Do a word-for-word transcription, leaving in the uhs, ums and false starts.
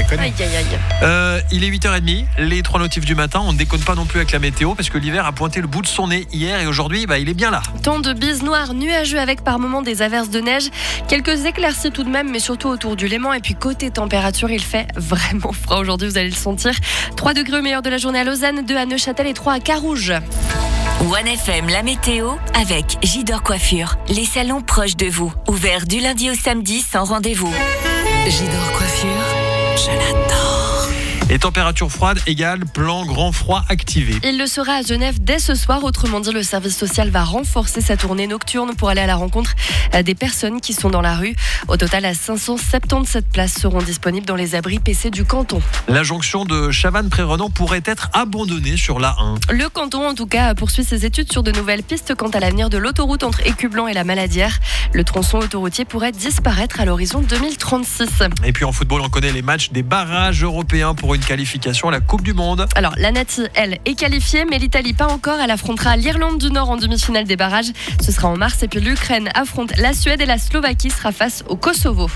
déconner. Aïe, aïe, aïe. Euh, il est huit heures trente, les trois notifs du matin. On ne déconne pas non plus avec la météo parce que l'hiver a pointé le bout de son nez hier et aujourd'hui, bah, il est bien là. Temps de bise noire, nuageux avec par moments des averses de neige. Quelques éclaircies tout de même, mais surtout autour du Léman. Et puis côté température, il fait vraiment froid aujourd'hui, vous allez le sentir. trois degrés au meilleur de la journée à Lausanne, deux à Neuchâtel et trois à Carouge. One F M, la météo avec J-Dor Coiffure. Les salons proches de vous. Ouverts du lundi au samedi sans rendez-vous. J-Dor Coiffure, je l'adore. Et température froide égale plan grand froid activé. Il le sera à Genève dès ce soir. Autrement dit, le service social va renforcer sa tournée nocturne pour aller à la rencontre des personnes qui sont dans la rue. Au total, cinq cent soixante-dix-sept places seront disponibles dans les abris P C du canton. La jonction de Chavannes-Pré-Renan pourrait être abandonnée sur l'A un. Le canton, en tout cas, poursuit ses études sur de nouvelles pistes quant à l'avenir de l'autoroute entre Écublanc et la Maladière. Le tronçon autoroutier pourrait disparaître à l'horizon deux mille trente-six. Et puis en football, on connaît les matchs des barrages européens pour une qualification à la Coupe du Monde. Alors, la Nati, elle, est qualifiée, mais l'Italie pas encore. Elle affrontera l'Irlande du Nord en demi-finale des barrages. Ce sera en mars. Et puis l'Ukraine affronte la Suède et la Slovaquie sera face au Kosovo.